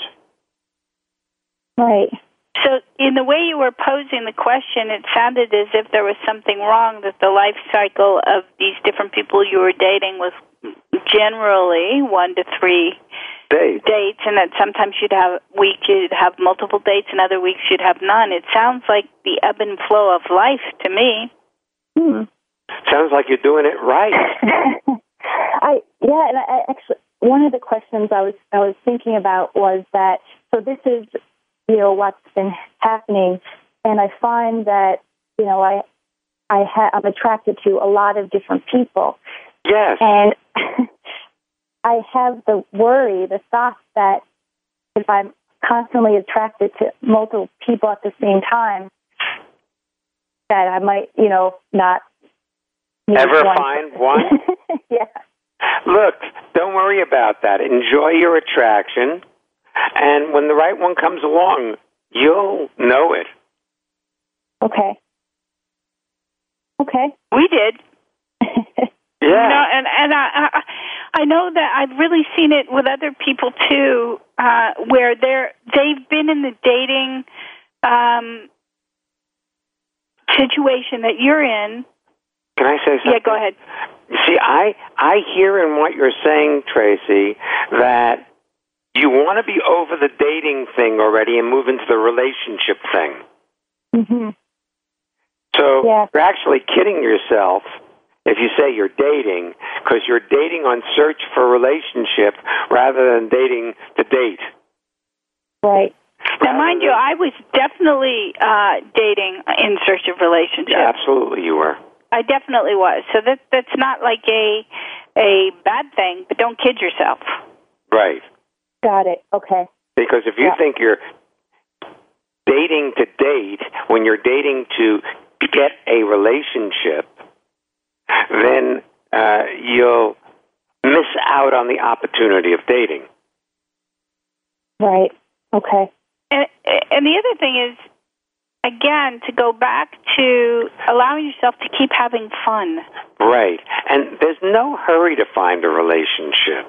Speaker 5: Right.
Speaker 3: So in the way you were posing the question, it sounded as if there was something wrong, that the life cycle of these different people you were dating was generally one to three
Speaker 4: dates,
Speaker 3: dates and that sometimes you'd have weeks you'd have multiple dates and other weeks you'd have none. It sounds like the ebb and flow of life to me.
Speaker 5: Hmm.
Speaker 4: Sounds like you're doing it right.
Speaker 5: I yeah, and I, actually one of the questions I was I was thinking about was that so this is you know what's been happening, and I find that you know I I ha- I'm attracted to a lot of different people.
Speaker 4: Yes.
Speaker 5: And I have the worry, the thought that if I'm constantly attracted to multiple people at the same time, that I might, you know, not
Speaker 4: ever
Speaker 5: one.
Speaker 4: find one.
Speaker 5: Yeah.
Speaker 4: Look, don't worry about that. Enjoy your attraction, and when the right one comes along, you'll know it.
Speaker 5: Okay. Okay.
Speaker 3: We did.
Speaker 4: Yeah.
Speaker 3: You know, and and I, I I know that I've really seen it with other people too, uh, where they're they've been in the dating um, situation that you're in.
Speaker 4: Can I say something?
Speaker 3: Yeah, go ahead.
Speaker 4: You see, I I hear in what you're saying, Tracy, that you want to be over the dating thing already and move into the relationship thing.
Speaker 5: Mm-hmm.
Speaker 4: So
Speaker 5: yeah.
Speaker 4: You're actually kidding yourself if you say you're dating, because you're dating on search for a relationship rather than dating to date.
Speaker 5: Right.
Speaker 3: Now, mind you, I was definitely uh, dating in search of relationships.
Speaker 4: Yeah, absolutely you were.
Speaker 3: I definitely was. So that that's not like a a bad thing, but don't kid yourself.
Speaker 4: Right.
Speaker 5: Got it. Okay.
Speaker 4: Because if you yeah. think you're dating to date when you're dating to get a relationship, then uh, you'll miss out on the opportunity of dating.
Speaker 5: Right. Okay.
Speaker 3: And, and the other thing is, again, to go back to allowing yourself to keep having fun.
Speaker 4: Right. And there's no hurry to find a relationship.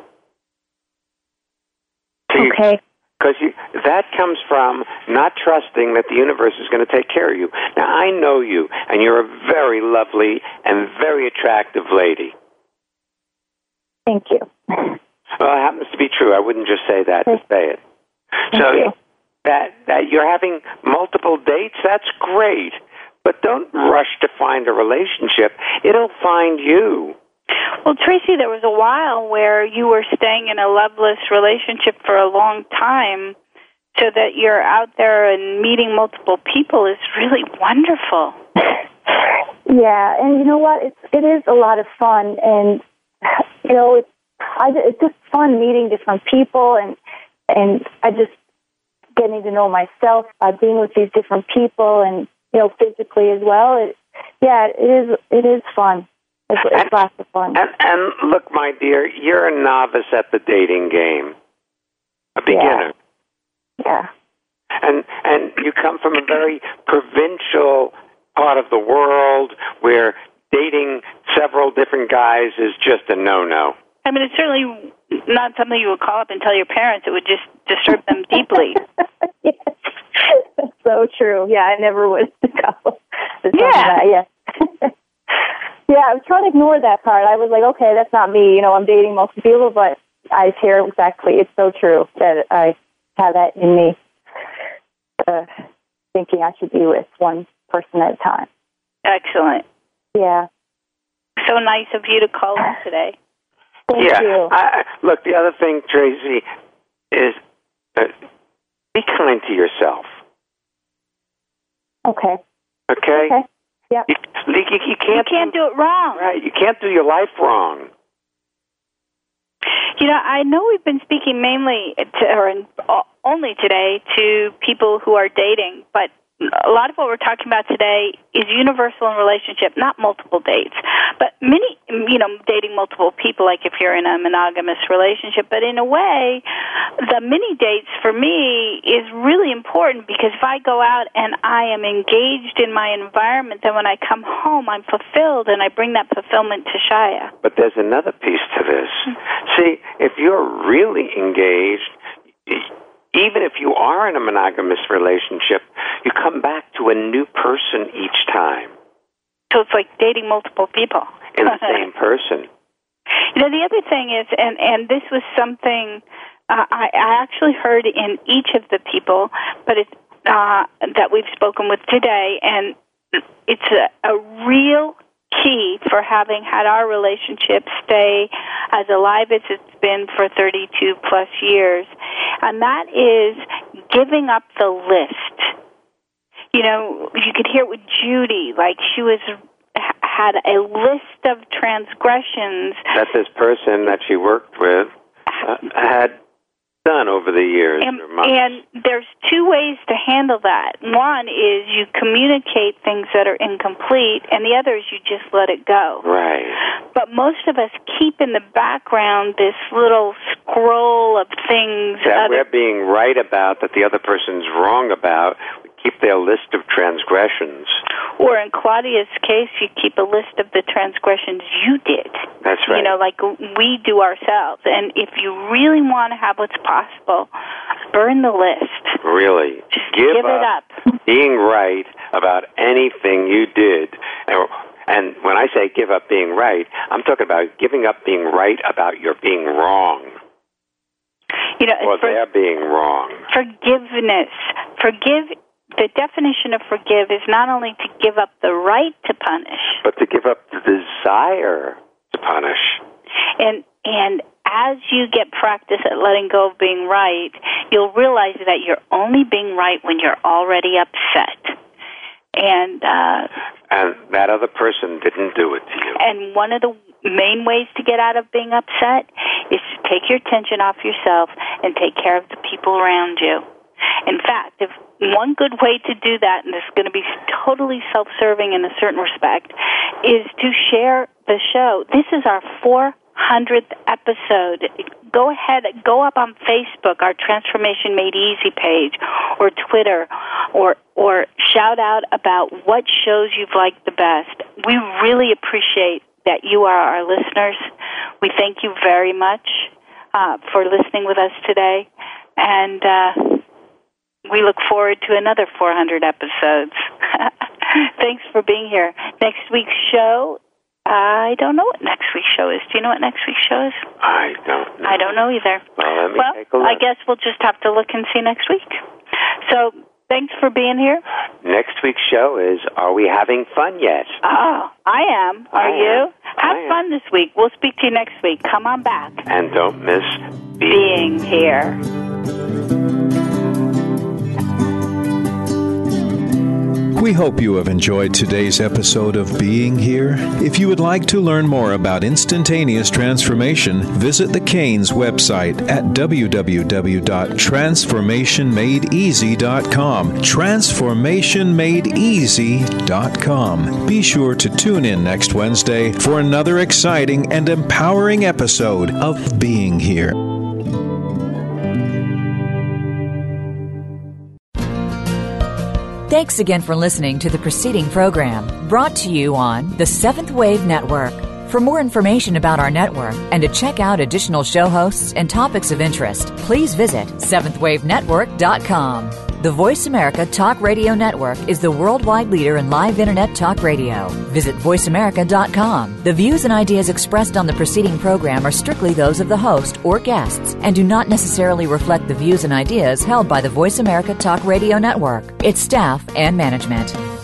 Speaker 5: Okay.
Speaker 4: Because that comes from not trusting that the universe is going to take care of you. Now, I know you, and you're a very lovely and very attractive lady.
Speaker 5: Thank you.
Speaker 4: Well, it happens to be true. I wouldn't just say that to say it.
Speaker 5: Thank
Speaker 4: so
Speaker 5: you.
Speaker 4: that that you're having multiple dates, that's great. But don't rush to find a relationship. It'll find you.
Speaker 3: Well, Tracy, there was a while where you were staying in a loveless relationship for a long time, so that you're out there and meeting multiple people is really wonderful.
Speaker 10: Yeah, and you know what? It's it is a lot of fun, and you know, it's I, it's just fun meeting different people, and and I just getting to know myself by being with these different people, and you know, physically as well. It, yeah, it is it is fun. It's, it's
Speaker 4: and,
Speaker 10: lots of fun.
Speaker 4: And, and look, my dear, you're a novice at the dating game, a beginner.
Speaker 10: Yeah. yeah.
Speaker 4: And and you come from a very provincial part of the world where dating several different guys is just a no-no.
Speaker 3: I mean, it's certainly not something you would call up and tell your parents. It would just disturb them deeply.
Speaker 10: Yes. That's so true. Yeah, I never would call.
Speaker 3: Yeah.
Speaker 10: That. Yeah. Yeah, I was trying to ignore that part. I was like, okay, that's not me. You know, I'm dating most people, but I hear exactly. It's so true that I have that in me, uh, thinking I should be with one person at a time.
Speaker 3: Excellent.
Speaker 10: Yeah.
Speaker 3: So nice of you to call in today.
Speaker 10: Thank
Speaker 4: yeah.
Speaker 10: you.
Speaker 4: I, look, the other thing, Tracy, is uh, be kind to yourself.
Speaker 10: Okay.
Speaker 4: Okay?
Speaker 10: Okay. Yeah.
Speaker 4: You, you, you can't,
Speaker 3: you can't do it wrong.
Speaker 4: Right. You can't do your life wrong.
Speaker 3: You know, I know we've been speaking mainly, to, or in, only today, to people who are dating, but a lot of what we're talking about today is universal in relationship, not multiple dates, but many, you know, dating multiple people, like if you're in a monogamous relationship. But in a way, the mini dates for me is really important, because if I go out and I am engaged in my environment, then when I come home, I'm fulfilled, and I bring that fulfillment to Shia.
Speaker 4: But there's another piece to this. See, if you're really engaged, even if you are in a monogamous relationship, you come back to a new person each time.
Speaker 3: So it's like dating multiple people.
Speaker 4: In the same person.
Speaker 3: You know, the other thing is, and, and this was something uh, I, I actually heard in each of the people, but it's, uh, that we've spoken with today, and it's a, a real key for having had our relationship stay as alive as it's been for thirty-two plus years, and that is giving up the list. You know, you could hear it with Judy, like she was had a list of transgressions
Speaker 4: that this person that she worked with uh, had done over the years.
Speaker 3: And,
Speaker 4: or months.
Speaker 3: and there's two ways to handle that. One is you communicate things that are incomplete, and the other is you just let it go.
Speaker 4: Right.
Speaker 3: But most of us keep in the background this little scroll of things
Speaker 4: that
Speaker 3: other-
Speaker 4: we're being right about, that the other person's wrong about. We keep their list of transgressions.
Speaker 3: Or in Claudia's case, you keep a list of the transgressions you did.
Speaker 4: That's right.
Speaker 3: You know, like we do ourselves. And if you really want to have what's possible, burn the list.
Speaker 4: Really.
Speaker 3: Just
Speaker 4: give,
Speaker 3: give
Speaker 4: up
Speaker 3: it up.
Speaker 4: Being right about anything you did. And, and when I say give up being right, I'm talking about giving up being right about your being wrong.
Speaker 3: You know,
Speaker 4: or
Speaker 3: for,
Speaker 4: their being wrong.
Speaker 3: Forgiveness. Forgive. The definition of forgive is not only to give up the right to punish,
Speaker 4: but to give up the desire to punish.
Speaker 3: And and as you get practice at letting go of being right, you'll realize that you're only being right when you're already upset. And uh,
Speaker 4: and that other person didn't do it to you.
Speaker 3: And one of the main ways to get out of being upset is to take your attention off yourself and take care of the people around you. In fact, if one good way to do that, and this is going to be totally self-serving in a certain respect, is to share the show. This is our four hundredth episode. Go ahead, go up on Facebook, our Transformation Made Easy page, or Twitter, or or shout out about what shows you've liked the best. We really appreciate that you are our listeners. We thank you very much uh, for listening with us today, and uh, we look forward to another four hundred episodes. Thanks for being here. Next week's show, I don't know what next week's show is. Do you know what next week's show is?
Speaker 4: I don't know.
Speaker 3: I don't know either.
Speaker 4: Well, let me
Speaker 3: well
Speaker 4: take a look.
Speaker 3: I guess we'll just have to look and see next week. So, thanks for being here.
Speaker 4: Next week's show is, are we having fun yet?
Speaker 3: Oh, I am. Are
Speaker 4: I
Speaker 3: you?
Speaker 4: am.
Speaker 3: Have
Speaker 4: I
Speaker 3: fun
Speaker 4: am.
Speaker 3: this week. We'll speak to you next week. Come on back.
Speaker 4: And don't miss
Speaker 3: being, being here.
Speaker 2: We hope you have enjoyed today's episode of Being Here. If you would like to learn more about instantaneous transformation, visit the Canes website at w w w dot transformation made easy dot com. transformation made easy dot com. Be sure to tune in next Wednesday for another exciting and empowering episode of Being Here.
Speaker 1: Thanks again for listening to the preceding program, brought to you on the Seventh Wave Network. For more information about our network and to check out additional show hosts and topics of interest, please visit seventh wave network dot com. The Voice America Talk Radio Network is the worldwide leader in live Internet talk radio. Visit voice america dot com. The views and ideas expressed on the preceding program are strictly those of the host or guests and do not necessarily reflect the views and ideas held by the Voice America Talk Radio Network, its staff, and management.